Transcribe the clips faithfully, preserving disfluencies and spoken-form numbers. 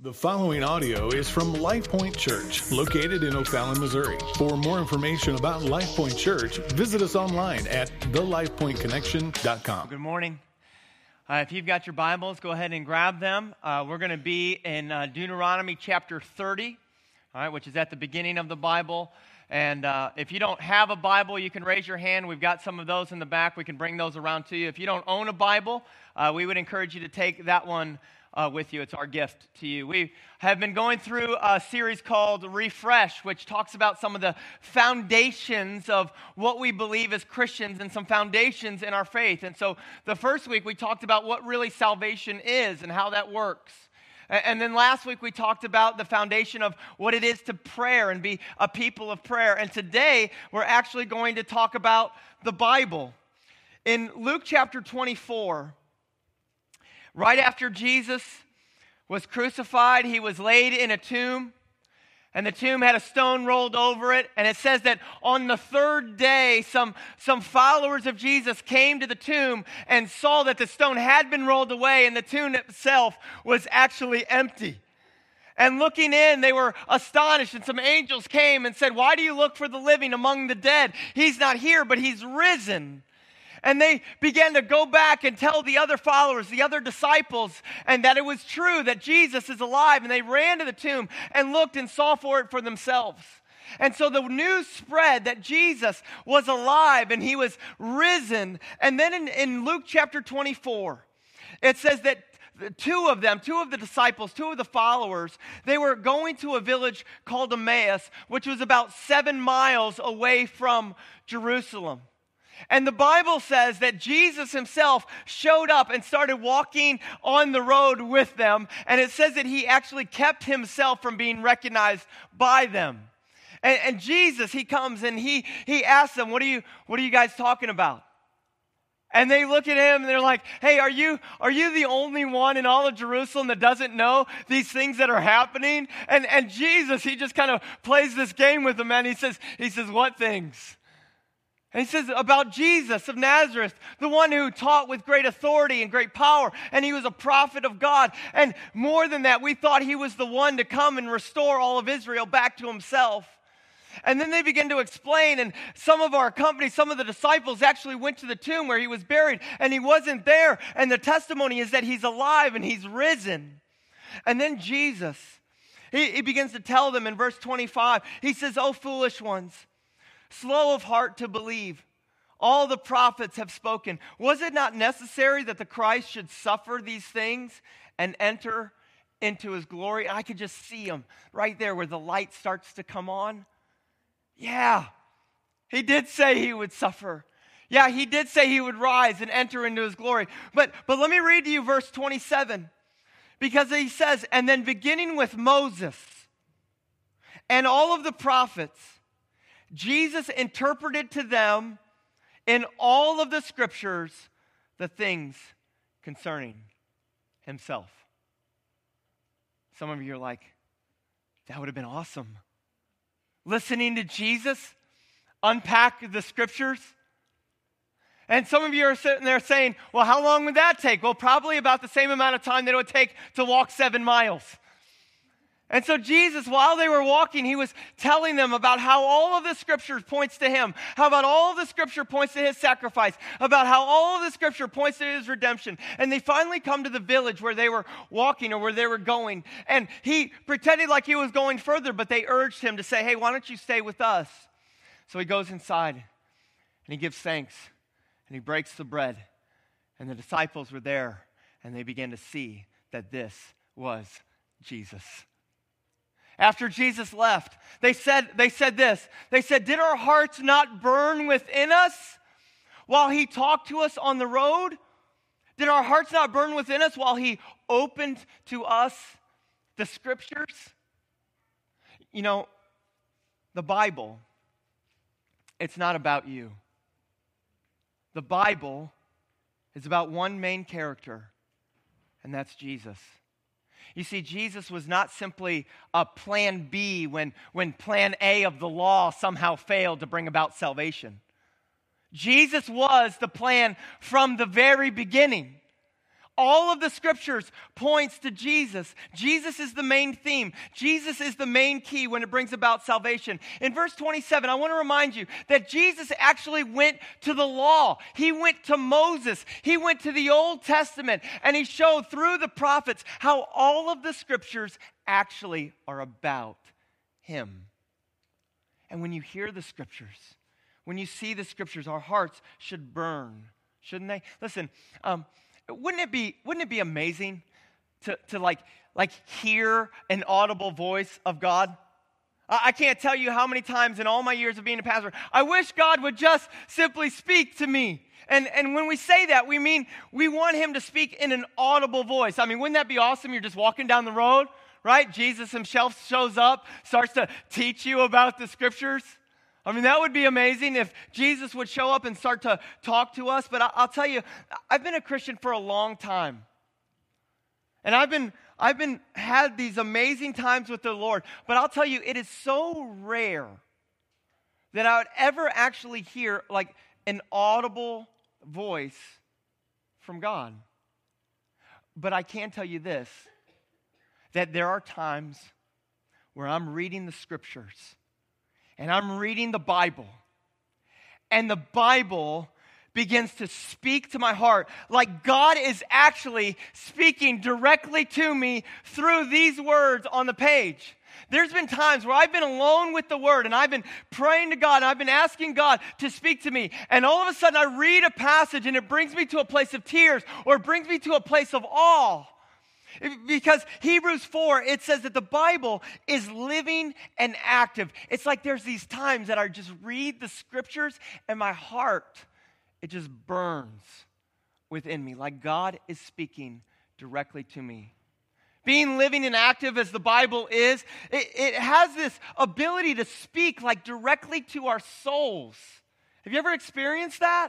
The following audio is from Life Point Church, located in O'Fallon, Missouri. For more information about Life Point Church, visit us online at the life point connection dot com. Good morning. Uh, if you've got your Bibles, go ahead and grab them. Uh, we're going to be in uh, Deuteronomy chapter thirty, all right, which is at the beginning of the Bible. And uh, if you don't have a Bible, you can raise your hand. We've got some of those in the back. We can bring those around to you. If you don't own a Bible, uh, we would encourage you to take that one Uh, with you. It's our gift to you. We have been going through a series called Refresh, which talks about some of the foundations of what we believe as Christians and some foundations in our faith. And so the first week we talked about what really salvation is and how that works. And then last week we talked about the foundation of what it is to prayer and be a people of prayer. And today we're actually going to talk about the Bible. In Luke chapter twenty-four, right after Jesus was crucified, he was laid in a tomb, and the tomb had a stone rolled over it. And it says that on the third day, some, some followers of Jesus came to the tomb and saw that the stone had been rolled away, and the tomb itself was actually empty. And looking in, they were astonished, and some angels came and said, "Why do you look for the living among the dead? He's not here, but he's risen." And they began to go back and tell the other followers, the other disciples, and that it was true that Jesus is alive. And they ran to the tomb and looked and saw for it for themselves. And so the news spread that Jesus was alive and he was risen. And then in, in Luke chapter twenty-four, it says that two of them, two of the disciples, two of the followers, they were going to a village called Emmaus, which was about seven miles away from Jerusalem. And the Bible says that Jesus himself showed up and started walking on the road with them. And it says that he actually kept himself from being recognized by them. And, and Jesus, he comes and he he asks them, what are you, what are you guys talking about? And they look at him and they're like, hey, are you, are you the only one in all of Jerusalem that doesn't know these things that are happening? And, and Jesus, he just kind of plays this game with them, and he says, he says, what things? And he says about Jesus of Nazareth, the one who taught with great authority and great power, and he was a prophet of God. And more than that, we thought he was the one to come and restore all of Israel back to himself. And then they begin to explain, and some of our company, some of the disciples actually went to the tomb where he was buried, and he wasn't there. And the testimony is that he's alive and he's risen. And then Jesus, he, he begins to tell them in verse twenty-five, he says, "O foolish ones, slow of heart to believe. All the prophets have spoken. Was it not necessary that the Christ should suffer these things and enter into his glory?" And I could just see him right there where the light starts to come on. Yeah, he did say he would suffer. Yeah, he did say he would rise and enter into his glory. But, but let me read to you verse twenty-seven. Because he says, "And then beginning with Moses and all of the prophets, Jesus interpreted to them in all of the scriptures the things concerning himself." Some of you are like, that would have been awesome. Listening to Jesus unpack the scriptures. And some of you are sitting there saying, well, how long would that take? Well, probably about the same amount of time that it would take to walk seven miles. And so Jesus, while they were walking, he was telling them about how all of the scripture points to him, how about all of the scripture points to his sacrifice, about how all of the scripture points to his redemption. And they finally come to the village where they were walking or where they were going. And he pretended like he was going further, but they urged him to say, hey, why don't you stay with us? So he goes inside and he gives thanks and he breaks the bread. And the disciples were there and they began to see that this was Jesus. After Jesus left, they said, they said this. They said, did our hearts not burn within us while he talked to us on the road? Did our hearts not burn within us while he opened to us the scriptures? You know, the Bible, it's not about you. The Bible is about one main character, and that's Jesus. You see, Jesus was not simply a plan B when, when plan A of the law somehow failed to bring about salvation. Jesus was the plan from the very beginning. All of the scriptures points to Jesus. Jesus is the main theme. Jesus is the main key when it brings about salvation. In verse twenty-seven, I want to remind you that Jesus actually went to the law. He went to Moses. He went to the Old Testament, and he showed through the prophets how all of the scriptures actually are about him. And when you hear the scriptures, when you see the scriptures, our hearts should burn, shouldn't they? Listen, um, Wouldn't it be, wouldn't it be amazing to, to like, like hear an audible voice of God? I, I can't tell you how many times in all my years of being a pastor, I wish God would just simply speak to me. And, and when we say that, we mean we want him to speak in an audible voice. I mean, wouldn't that be awesome? You're just walking down the road, right? Jesus himself shows up, starts to teach you about the scriptures. I mean, that would be amazing if Jesus would show up and start to talk to us. But I'll tell you, I've been a Christian for a long time. And I've been, I've been, had these amazing times with the Lord. But I'll tell you, it is so rare that I would ever actually hear like an audible voice from God. But I can tell you this, that there are times where I'm reading the scriptures and I'm reading the Bible, and the Bible begins to speak to my heart like God is actually speaking directly to me through these words on the page. There's been times where I've been alone with the Word, and I've been praying to God, and I've been asking God to speak to me, and all of a sudden I read a passage, and it brings me to a place of tears, or it brings me to a place of awe. Because Hebrews four, it says that the Bible is living and active. It's like there's these times that I just read the scriptures and my heart, it just burns within me. Like God is speaking directly to me. Being living and active as the Bible is, it, it has this ability to speak like directly to our souls. Have you ever experienced that?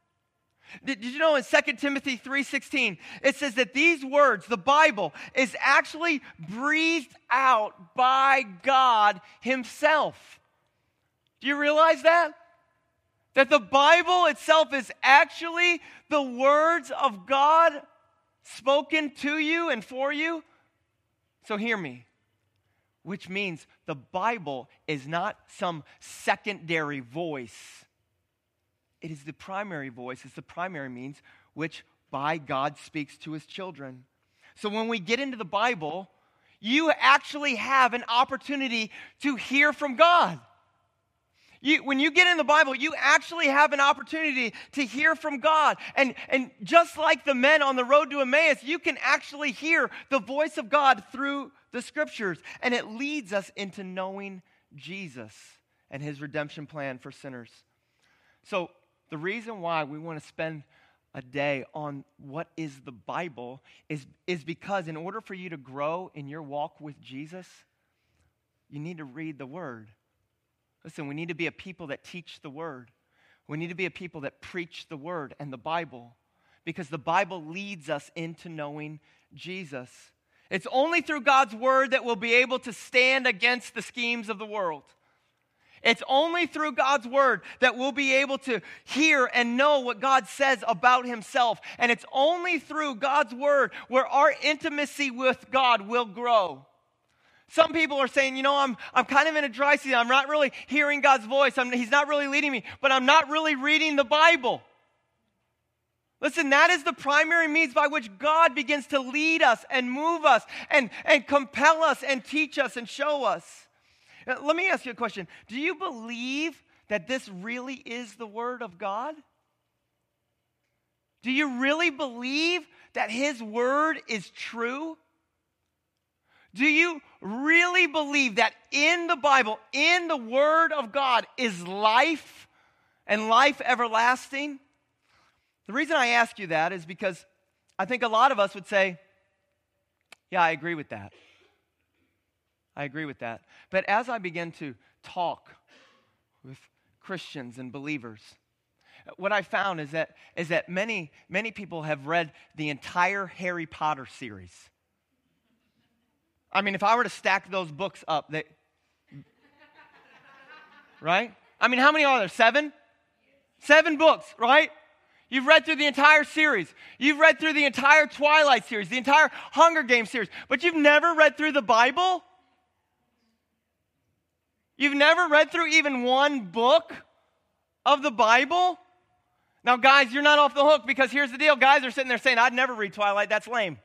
Did, did you know in Second Timothy three sixteen, it says that these words, the Bible, is actually breathed out by God himself. Do you realize that? That the Bible itself is actually the words of God spoken to you and for you? So hear me. Which means the Bible is not some secondary voice. It is the primary voice, it's the primary means which by God speaks to his children. So when we get into the Bible, you actually have an opportunity to hear from God. You, when you get in the Bible, you actually have an opportunity to hear from God. And, and just like the men on the road to Emmaus, you can actually hear the voice of God through the scriptures. And it leads us into knowing Jesus and his redemption plan for sinners. So the reason why we want to spend a day on what is the Bible is, is because in order for you to grow in your walk with Jesus, you need to read the Word. Listen, we need to be a people that teach the Word. We need to be a people that preach the Word and the Bible, because the Bible leads us into knowing Jesus. It's only through God's Word that we'll be able to stand against the schemes of the world. It's only through God's Word that we'll be able to hear and know what God says about himself. And it's only through God's Word where our intimacy with God will grow. Some people are saying, you know, I'm I'm kind of in a dry season. I'm not really hearing God's voice. I'm, he's not really leading me, but I'm not really reading the Bible. Listen, that is the primary means by which God begins to lead us and move us and, and compel us and teach us and show us. Now, let me ask you a question. Do you believe that this really is the Word of God? Do you really believe that his Word is true? Do you really believe that in the Bible, in the Word of God, is life and life everlasting? The reason I ask you that is because I think a lot of us would say, yeah, I agree with that. I agree with that. But as I begin to talk with Christians and believers, what I found is that is that many, many people have read the entire Harry Potter series. I mean, if I were to stack those books up, they, right? I mean, how many are there? Seven? Seven books, right? You've read through the entire series. You've read through the entire Twilight series, the entire Hunger Games series, but you've never read through the Bible? You've never read through even one book of the Bible? Now, guys, you're not off the hook, because here's the deal. Guys are sitting there saying, I'd never read Twilight. That's lame.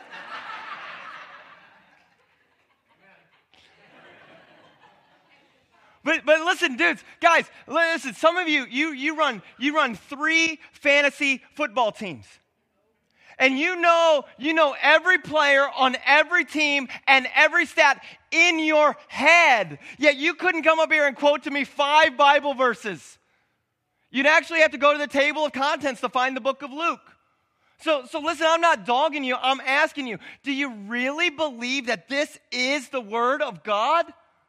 But but listen, dudes, guys, listen, some of you, you you run you run three fantasy football teams. And you know, you know every player on every team and every stat in your head. Yet you couldn't come up here and quote to me five Bible verses. You'd actually have to go to the table of contents to find the book of Luke. So, so listen, I'm not dogging you. I'm asking you, do you really believe that this is the Word of God?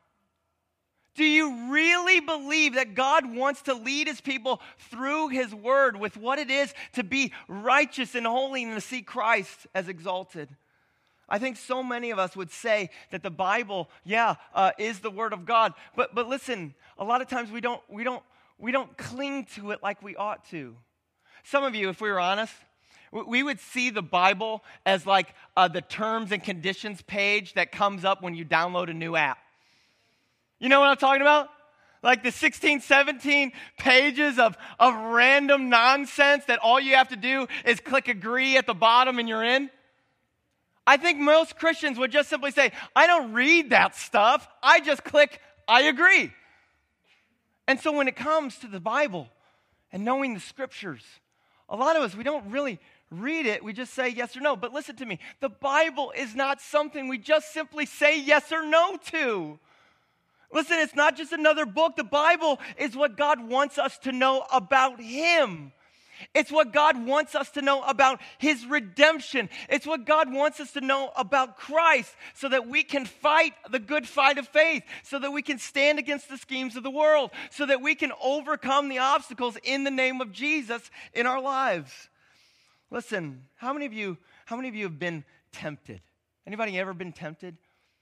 Do you really believe that God wants to lead His people through His Word with what it is to be righteous and holy and to see Christ as exalted? I think so many of us would say that the Bible, yeah, uh, is the Word of God. But but listen, a lot of times we don't we don't we don't cling to it like we ought to. Some of you, if we were honest, we would see the Bible as like uh, the terms and conditions page that comes up when you download a new app. You know what I'm talking about? Like the sixteen, seventeen pages of, of random nonsense that all you have to do is click agree at the bottom and you're in. I think most Christians would just simply say, I don't read that stuff. I just click, I agree. And so when it comes to the Bible and knowing the Scriptures, a lot of us, we don't really read it. We just say yes or no. But listen to me. The Bible is not something we just simply say yes or no to. Listen, it's not just another book. The Bible is what God wants us to know about Him. It's what God wants us to know about His redemption. It's what God wants us to know about Christ so that we can fight the good fight of faith, so that we can stand against the schemes of the world, so that we can overcome the obstacles in the name of Jesus in our lives. Listen, how many of you, how many of you have been tempted? Anybody ever been tempted?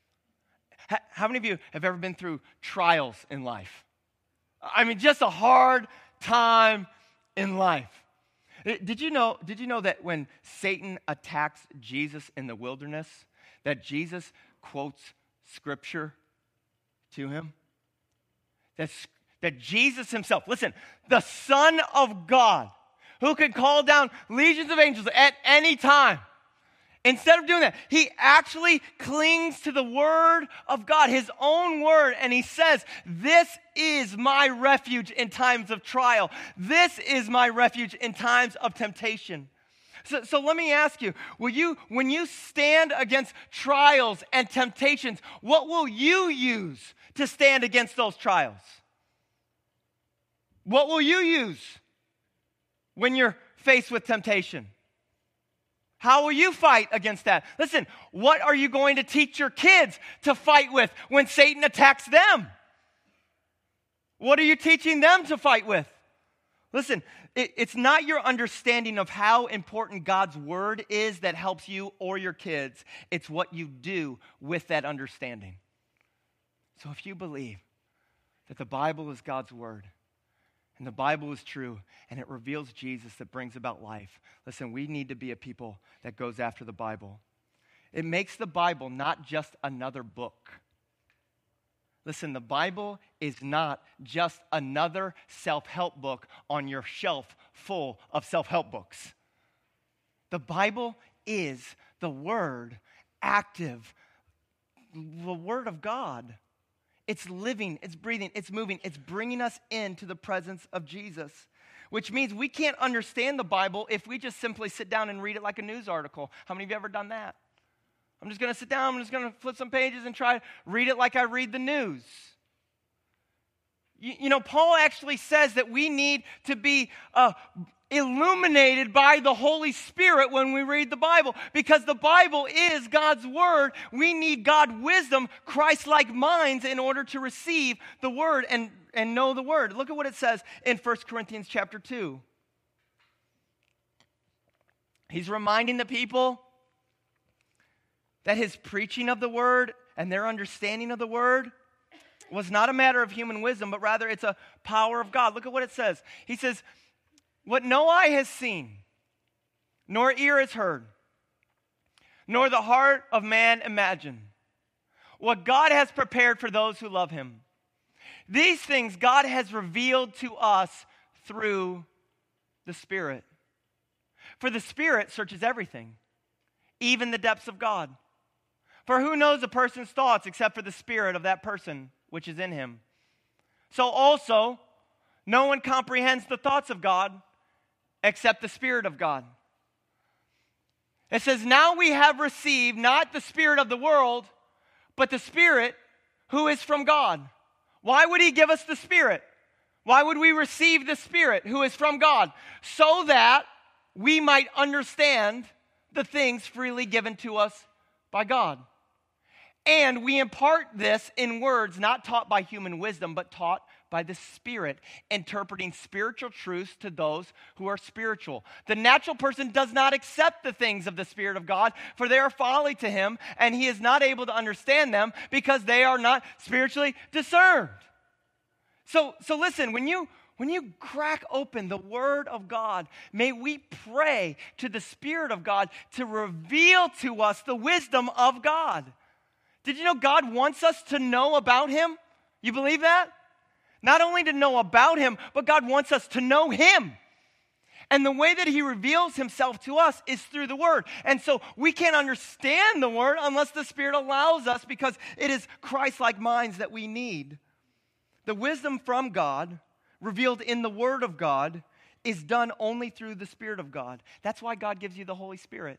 How many of you have ever been through trials in life? I mean, just a hard time in life. Did you know, did you know that when Satan attacks Jesus in the wilderness, that Jesus quotes Scripture to him? That, that Jesus himself, listen, the Son of God, who can call down legions of angels at any time, instead of doing that, he actually clings to the Word of God, His own Word, and he says, this is my refuge in times of trial. This is my refuge in times of temptation. So, so let me ask you, will you, when you stand against trials and temptations, what will you use to stand against those trials? What will you use when you're faced with temptation? How will you fight against that? Listen, what are you going to teach your kids to fight with when Satan attacks them? What are you teaching them to fight with? Listen, it, it's not your understanding of how important God's Word is that helps you or your kids. It's what you do with that understanding. So if you believe that the Bible is God's Word, and the Bible is true, and it reveals Jesus that brings about life. Listen, we need to be a people that goes after the Bible. It makes the Bible not just another book. Listen, the Bible is not just another self-help book on your shelf full of self-help books. The Bible is the Word, active, the Word of God. It's living, it's breathing, it's moving, it's bringing us into the presence of Jesus, which means we can't understand the Bible if we just simply sit down and read it like a news article. How many of you have ever done that? I'm just going to sit down, I'm just going to flip some pages and try to read it like I read the news. You, you know, Paul actually says that we need to be uh, illuminated by the Holy Spirit when we read the Bible, because the Bible is God's Word. We need God wisdom, Christ-like minds in order to receive the Word and, and know the Word. Look at what it says in First Corinthians chapter two. He's reminding the people that his preaching of the Word and their understanding of the Word was not a matter of human wisdom, but rather it's a power of God. Look at what it says. He says, what no eye has seen, nor ear has heard, nor the heart of man imagined, what God has prepared for those who love him. These things God has revealed to us through the Spirit. For the Spirit searches everything, even the depths of God. For who knows a person's thoughts except for the spirit of that person which is in him? So also, no one comprehends the thoughts of God except the Spirit of God. It says, now we have received not the spirit of the world, but the Spirit who is from God. Why would he give us the Spirit? Why would we receive the Spirit who is from God? So that we might understand the things freely given to us by God. And we impart this in words not taught by human wisdom, but taught by the Spirit, interpreting spiritual truths to those who are spiritual. The natural person does not accept the things of the Spirit of God, for they are folly to him, and he is not able to understand them because they are not spiritually discerned. So, so listen, when you when you crack open the Word of God, may we pray to the Spirit of God to reveal to us the wisdom of God. Did you know God wants us to know about him? You believe that? Not only to know about him, but God wants us to know him. And the way that he reveals himself to us is through the Word. And so we can't understand the Word unless the Spirit allows us, because it is Christ-like minds that we need. The wisdom from God, revealed in the Word of God, is done only through the Spirit of God. That's why God gives you the Holy Spirit.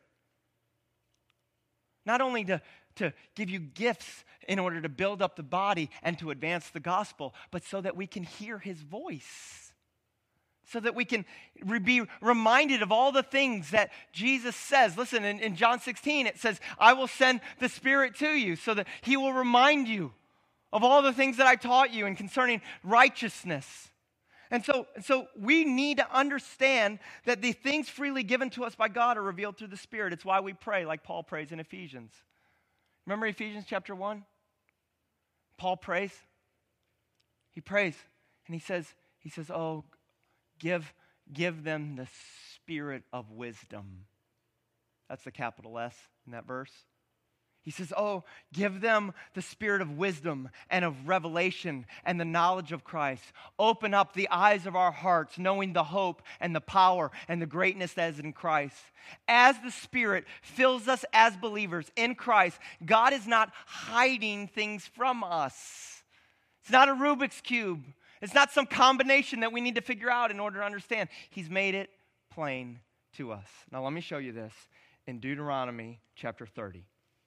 Not only to, to give you gifts in order to build up the body and to advance the gospel, but so that we can hear his voice. So that we can re- be reminded of all the things that Jesus says. Listen, in, in John sixteen, it says, I will send the Spirit to you so that he will remind you of all the things that I taught you and concerning righteousness. And so, so we need to understand that the things freely given to us by God are revealed through the Spirit. It's why we pray like Paul prays in Ephesians. Remember Ephesians chapter one? Paul prays. He prays and he says, he says, oh, give, give them the spirit of wisdom. That's the capital S in that verse. He says, oh, give them the spirit of wisdom and of revelation and the knowledge of Christ. Open up the eyes of our hearts, knowing the hope and the power and the greatness that is in Christ. As the Spirit fills us as believers in Christ, God is not hiding things from us. It's not a Rubik's Cube. It's not some combination that we need to figure out in order to understand. He's made it plain to us. Now let me show you this in Deuteronomy chapter thirty.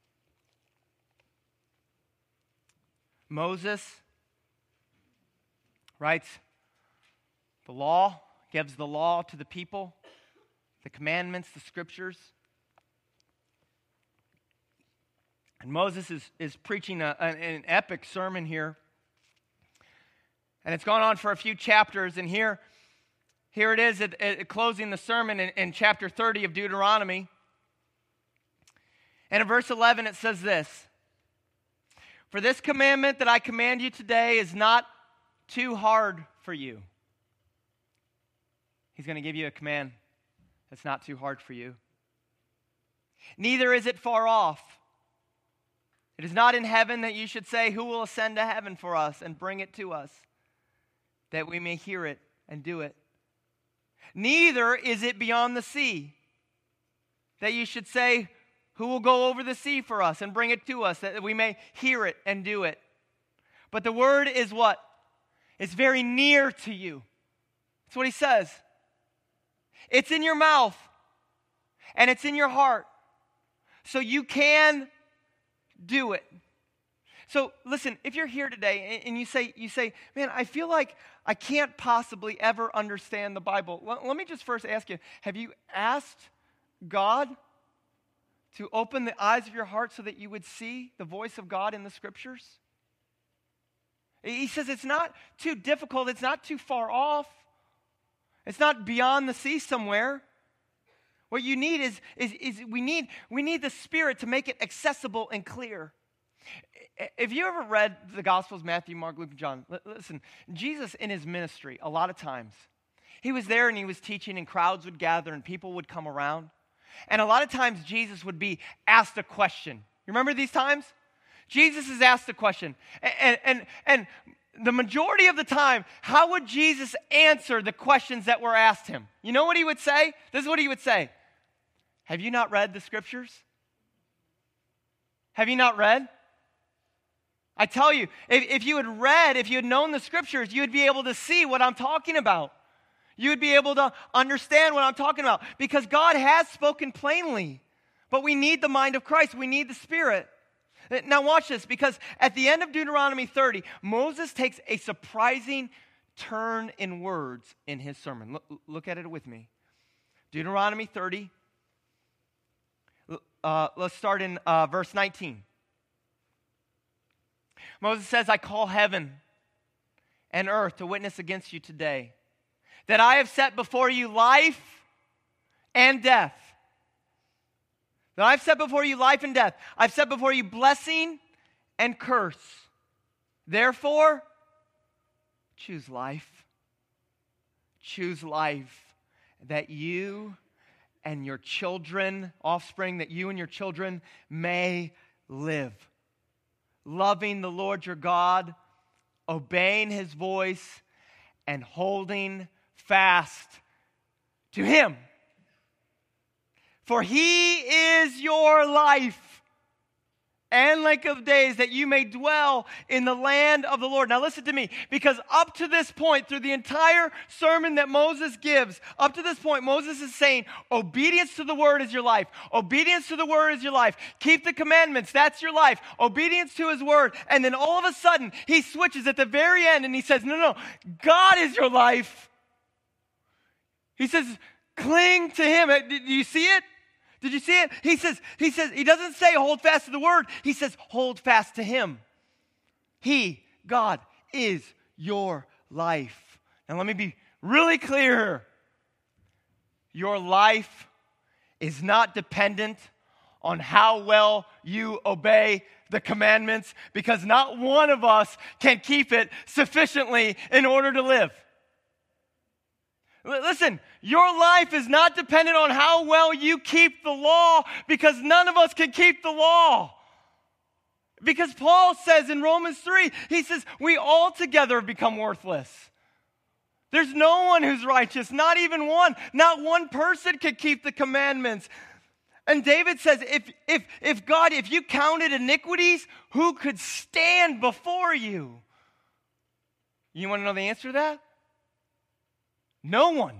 Moses writes the law, gives the law to the people, the commandments, the scriptures. And Moses is, is preaching a, an, an epic sermon here. And it's gone on for a few chapters. And here, here it is at, at closing the sermon in, in chapter thirty of Deuteronomy. And in verse eleven it says this. For this commandment that I command you today is not too hard for you. He's going to give you a command that's not too hard for you. Neither is it far off. It is not in heaven that you should say, who will ascend to heaven for us and bring it to us, that we may hear it and do it. Neither is it beyond the sea, that you should say, who will go over the sea for us and bring it to us, that we may hear it and do it. But the word is what? It's very near to you. That's what he says. It's in your mouth and it's in your heart. So you can do it. So listen, if you're here today and you say, you say, man, I feel like I can't possibly ever understand the Bible. Let, let me just first ask you, have you asked God to open the eyes of your heart so that you would see the voice of God in the scriptures? He says it's not too difficult. It's not too far off. It's not beyond the sea somewhere. What you need is, is, is we need, we need the Spirit to make it accessible and clear. If you ever read the Gospels, Matthew, Mark, Luke, and John, listen, Jesus in his ministry, a lot of times, He was there and he was teaching, and crowds would gather and people would come around. And a lot of times Jesus would be asked a question. You remember these times? Jesus is asked a question. And, and, and the majority of the time, how would Jesus answer the questions that were asked him? You know what he would say? This is what he would say. Have you not read the scriptures? Have you not read? I tell you, if, if you had read, if you had known the scriptures, you would be able to see what I'm talking about. You would be able to understand what I'm talking about, because God has spoken plainly, but we need the mind of Christ. We need the Spirit. Now watch this, because at the end of Deuteronomy thirty, Moses takes a surprising turn in words in his sermon. Look, look at it with me. Deuteronomy thirty, uh, let's start in uh, verse nineteen. Moses says, I call heaven and earth to witness against you today, that I have set before you life and death. That I've set before you life and death. I've set before you blessing and curse. Therefore, choose life. Choose life, that you and your children, offspring, that you and your children may live. Loving the Lord your God, obeying his voice, and holding fast to him. For he is your life and length of days, that you may dwell in the land of the Lord. Now listen to me, because up to this point, through the entire sermon that Moses gives, up to this point, Moses is saying, obedience to the word is your life. Obedience to the word is your life. Keep the commandments, that's your life. Obedience to his word. And then all of a sudden, he switches at the very end and he says, no, no, God is your life. He says, cling to him. Did you see it? Did you see it? He says, he says, he doesn't say hold fast to the word. He says, hold fast to him. He, God, is your life. Now let me be really clear here. Your life is not dependent on how well you obey the commandments, because not one of us can keep it sufficiently in order to live. Listen, your life is not dependent on how well you keep the law, because none of us can keep the law. Because Paul says in Romans three, he says, we all together have become worthless. There's no one who's righteous, not even one. Not one person can keep the commandments. And David says, if, if, if God, if you counted iniquities, who could stand before you? You want to know the answer to that? No one.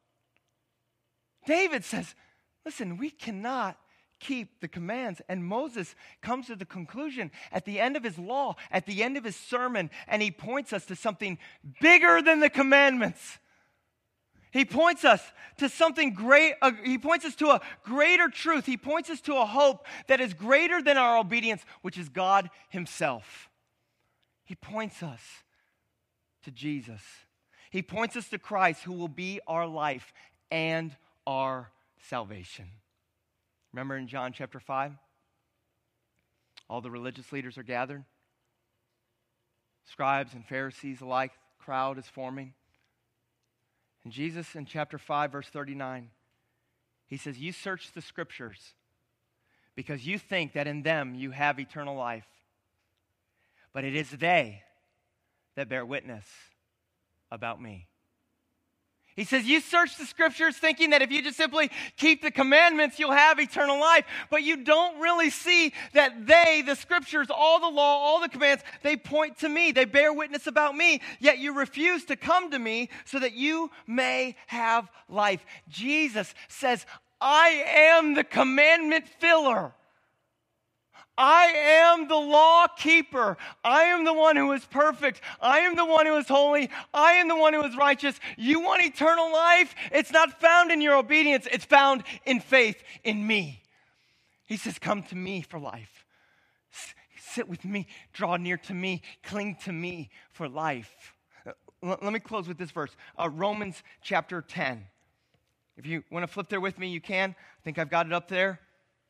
David says, listen, we cannot keep the commands. And Moses comes to the conclusion at the end of his law, at the end of his sermon, and he points us to something bigger than the commandments. He points us to something great. Uh, he points us to a greater truth. He points us to a hope that is greater than our obedience, which is God himself. He points us to Jesus. He points us to Christ, who will be our life and our salvation. Remember in John chapter five? All the religious leaders are gathered. Scribes and Pharisees alike, crowd is forming. And Jesus in chapter five, verse thirty-nine, he says, you search the scriptures because you think that in them you have eternal life. But it is they that bear witness about me. He says, you search the scriptures thinking that if you just simply keep the commandments, you'll have eternal life. But you don't really see that they, the scriptures, all the law, all the commands, they point to me. They bear witness about me. Yet you refuse to come to me so that you may have life. Jesus says, I am the commandment filler. I am the law keeper. I am the one who is perfect. I am the one who is holy. I am the one who is righteous. You want eternal life? It's not found in your obedience. It's found in faith in me. He says, come to me for life. Sit with me. Draw near to me. Cling to me for life. Let me close with this verse. Uh, Romans chapter ten. If you want to flip there with me, you can. I think I've got it up there.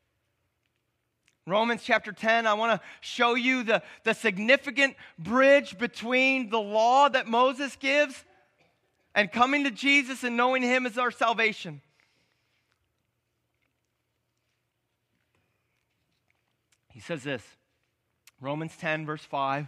Romans chapter ten, I want to show you the, the significant bridge between the law that Moses gives and coming to Jesus and knowing him as our salvation. He says this, Romans ten, verse five.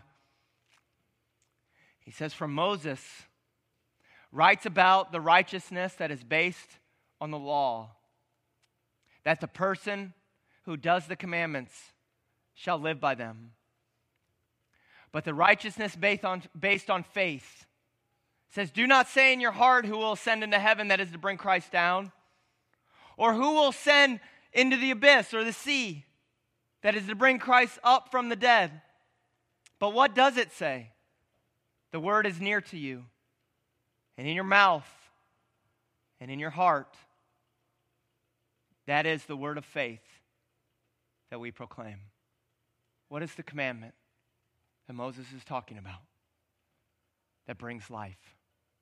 He says, "For Moses writes about the righteousness that is based on the law, that the person who does the commandments shall live by them. But the righteousness based on, based on faith says, do not say in your heart who will ascend into heaven, that is to bring Christ down, or who will ascend into the abyss or the sea, that is to bring Christ up from the dead. But what does it say? The word is near to you, and in your mouth, and in your heart. That is the word of faith that we proclaim." What is the commandment that Moses is talking about that brings life?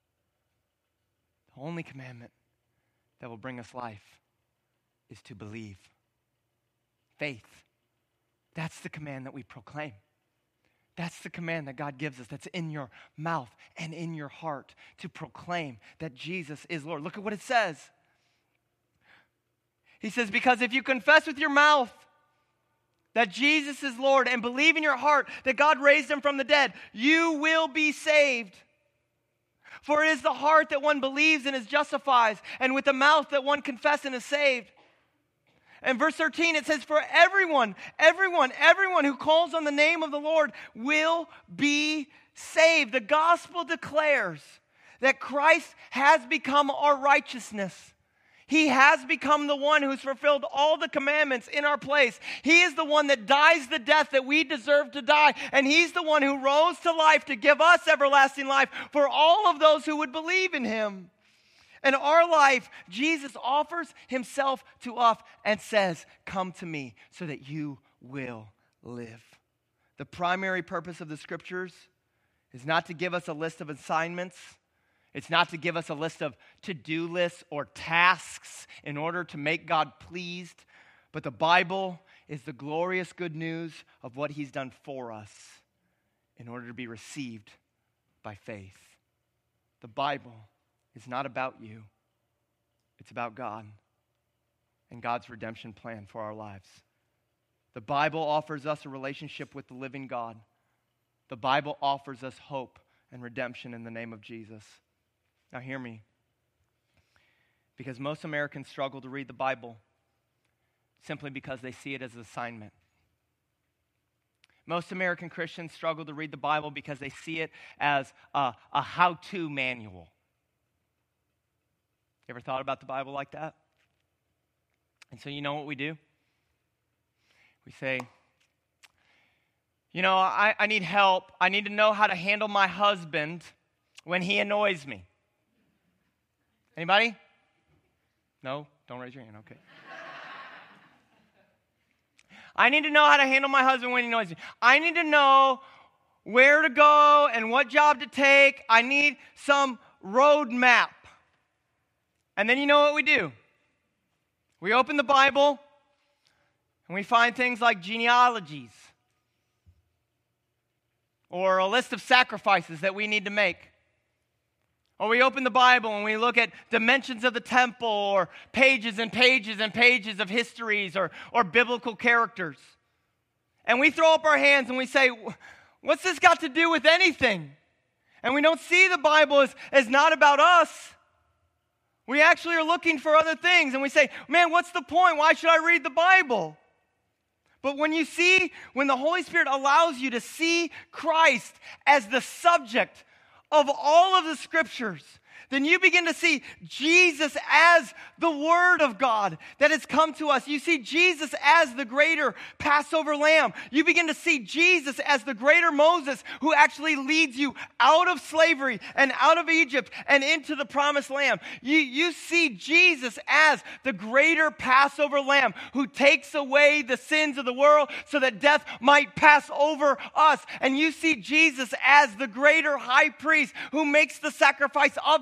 The only commandment that will bring us life is to believe. Faith. That's the command that we proclaim. That's the command that God gives us, that's in your mouth and in your heart, to proclaim that Jesus is Lord. Look at what it says. He says, because if you confess with your mouth that Jesus is Lord and believe in your heart that God raised him from the dead, you will be saved. For it is the heart that one believes and is justified, and with the mouth that one confesses and is saved. And verse thirteen, it says, for everyone, everyone, everyone who calls on the name of the Lord will be saved. The gospel declares that Christ has become our righteousness. He has become the one who's fulfilled all the commandments in our place. He is the one that dies the death that we deserve to die. And he's the one who rose to life to give us everlasting life for all of those who would believe in him. In our life, Jesus offers himself to us and says, come to me so that you will live. The primary purpose of the scriptures is not to give us a list of assignments. It's not to give us a list of to-do lists or tasks in order to make God pleased. But the Bible is the glorious good news of what he's done for us in order to be received by faith. The Bible is not about you. It's about God and God's redemption plan for our lives. The Bible offers us a relationship with the living God. The Bible offers us hope and redemption in the name of Jesus. Now hear me. Because most Americans struggle to read the Bible simply because they see it as an assignment. Most American Christians struggle to read the Bible because they see it as a, a how-to manual. You ever thought about the Bible like that? And so you know what we do? We say, you know, I, I need help. I need to know how to handle my husband when he annoys me. Anybody? No? Don't raise your hand. Okay. I need to know how to handle my husband when he annoys me. I need to know where to go and what job to take. I need some road map. And then you know what we do? We open the Bible and we find things like genealogies or a list of sacrifices that we need to make. Or we open the Bible and we look at dimensions of the temple or pages and pages and pages of histories or, or biblical characters. And we throw up our hands and we say, what's this got to do with anything? And we don't see the Bible as, as not about us. We actually are looking for other things, and we say, man, what's the point? Why should I read the Bible? But when you see, when the Holy Spirit allows you to see Christ as the subject of all of the scriptures, then you begin to see Jesus as the Word of God that has come to us. You see Jesus as the greater Passover lamb. You begin to see Jesus as the greater Moses who actually leads you out of slavery and out of Egypt and into the promised land. You, you see Jesus as the greater Passover lamb who takes away the sins of the world so that death might pass over us. And you see Jesus as the greater high priest who makes the sacrifice of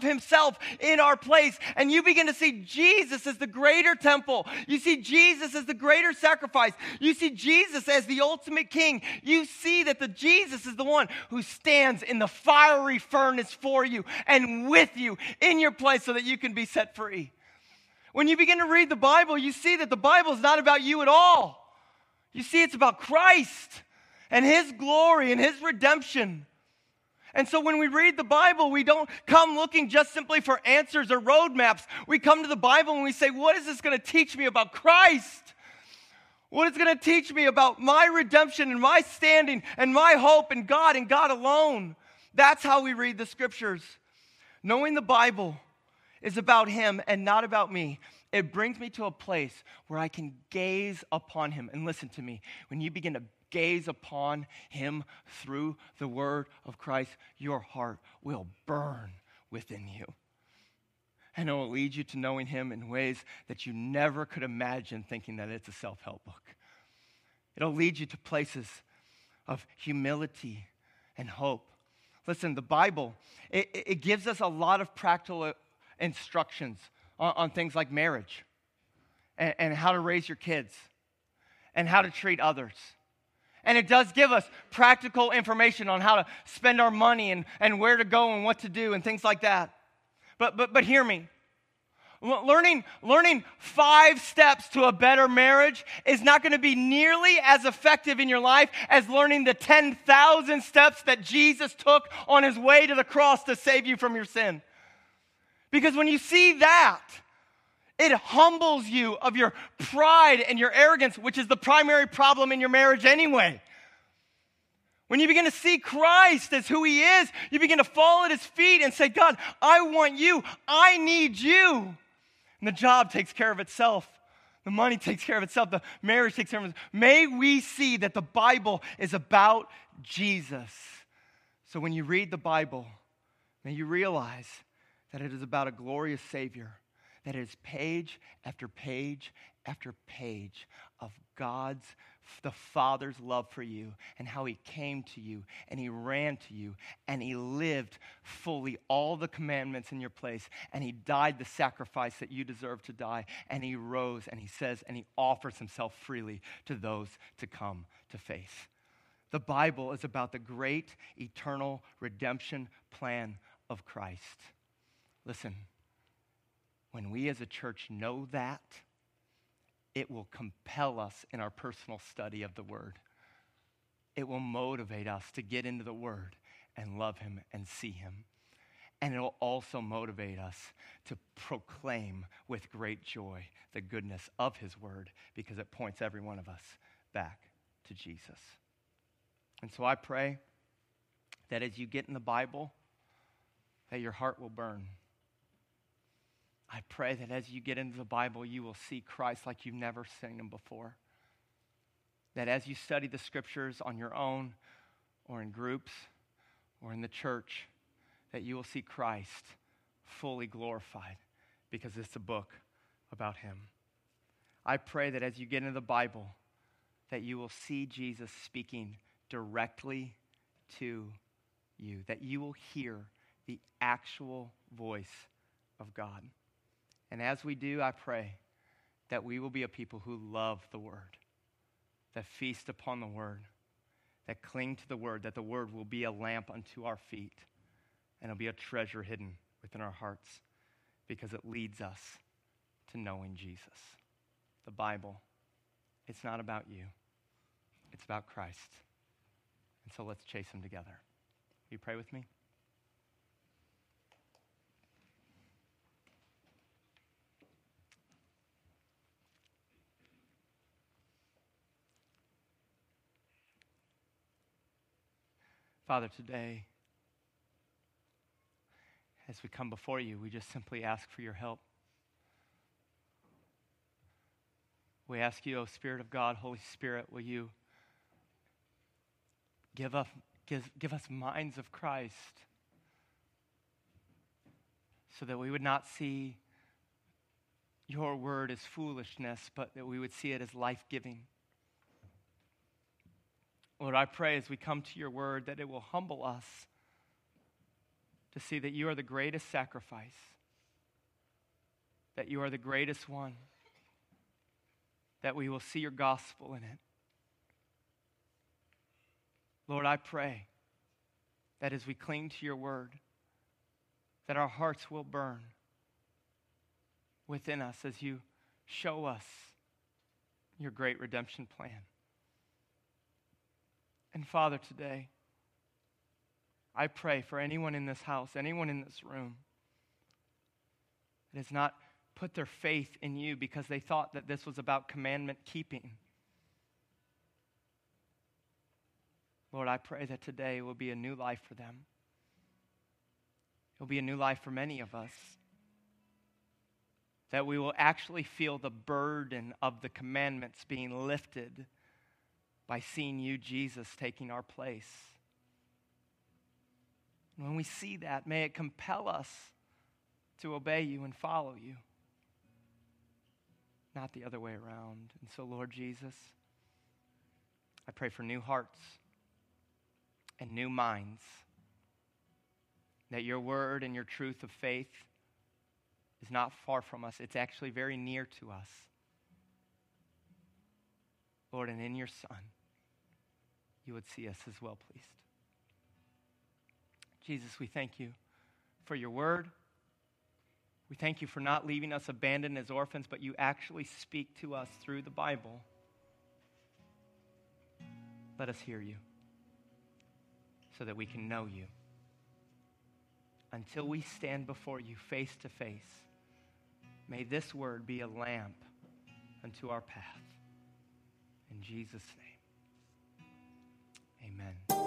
himself in our place. And you begin to see Jesus as the greater temple. You see Jesus as the greater sacrifice. You see Jesus as the ultimate king. You see that the Jesus is the one who stands in the fiery furnace for you and with you in your place so that you can be set free. When you begin to read the Bible, you see that the Bible is not about you at all. You see it's about Christ and his glory and his redemption. And so when we read the Bible, we don't come looking just simply for answers or roadmaps. We come to the Bible and we say, what is this going to teach me about Christ? What is it going to teach me about my redemption and my standing and my hope in God and God alone? That's how we read the scriptures. Knowing the Bible is about him and not about me. It brings me to a place where I can gaze upon him. And listen to me, when you begin to gaze upon him through the word of Christ, your heart will burn within you. And it will lead you to knowing him in ways that you never could imagine, thinking that it's a self-help book. It'll lead you to places of humility and hope. Listen, the Bible, it, it gives us a lot of practical instructions on, on things like marriage and, and how to raise your kids and how to treat others. And it does give us practical information on how to spend our money and, and where to go and what to do and things like that. But but but hear me. Learning, learning five steps to a better marriage is not going to be nearly as effective in your life as learning the ten thousand steps that Jesus took on his way to the cross to save you from your sin. Because when you see that, it humbles you of your pride and your arrogance, which is the primary problem in your marriage anyway. When you begin to see Christ as who he is, you begin to fall at his feet and say, God, I want you. I need you. And the job takes care of itself. The money takes care of itself. The marriage takes care of itself. May we see that the Bible is about Jesus. So when you read the Bible, may you realize that it is about a glorious Savior, that is page after page after page of God's, the Father's love for you and how he came to you and he ran to you and he lived fully all the commandments in your place and he died the sacrifice that you deserve to die and he rose and he says and he offers himself freely to those to come to faith. The Bible is about the great eternal redemption plan of Christ. Listen, when we as a church know that, it will compel us in our personal study of the Word. It will motivate us to get into the Word and love him and see him. And it will also motivate us to proclaim with great joy the goodness of his Word because it points every one of us back to Jesus. And so I pray that as you get in the Bible, that your heart will burn. I pray that as you get into the Bible, you will see Christ like you've never seen him before. That as you study the scriptures on your own or in groups or in the church, that you will see Christ fully glorified because it's a book about him. I pray that as you get into the Bible, that you will see Jesus speaking directly to you, that you will hear the actual voice of God. And as we do, I pray that we will be a people who love the Word, that feast upon the Word, that cling to the Word, that the Word will be a lamp unto our feet, and it'll be a treasure hidden within our hearts because it leads us to knowing Jesus. The Bible, it's not about you. It's about Christ. And so let's chase him together. Will you pray with me? Father, today, as we come before you, we just simply ask for your help. We ask you, O Spirit of God, Holy Spirit, will you give us, give, give us minds of Christ so that we would not see your word as foolishness, but that we would see it as life-giving. Lord, I pray as we come to your word that it will humble us to see that you are the greatest sacrifice, that you are the greatest one, that we will see your gospel in it. Lord, I pray that as we cling to your word, that our hearts will burn within us as you show us your great redemption plan. And Father, today, I pray for anyone in this house, anyone in this room that has not put their faith in you because they thought that this was about commandment keeping. Lord, I pray that today will be a new life for them. It will be a new life for many of us. That we will actually feel the burden of the commandments being lifted by seeing you, Jesus, taking our place. And when we see that, may it compel us to obey you and follow you, not the other way around. And so, Lord Jesus, I pray for new hearts and new minds, that your word and your truth of faith is not far from us. It's actually very near to us. Lord, and in your Son, you would see us as well pleased. Jesus, we thank you for your word. We thank you for not leaving us abandoned as orphans, but you actually speak to us through the Bible. Let us hear you so that we can know you. Until we stand before you face to face, may this word be a lamp unto our path. In Jesus' name, amen.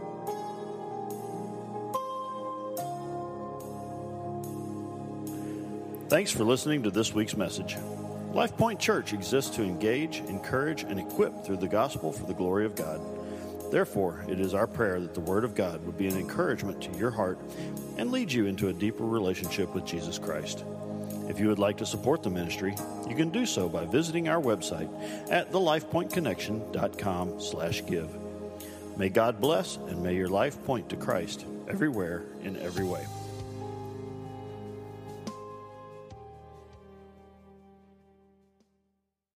Thanks for listening to this week's message. LifePoint Church exists to engage, encourage, and equip through the gospel for the glory of God. Therefore, it is our prayer that the Word of God would be an encouragement to your heart and lead you into a deeper relationship with Jesus Christ. If you would like to support the ministry, you can do so by visiting our website at the life point connection dot com slash give. May God bless, and may your life point to Christ everywhere in every way.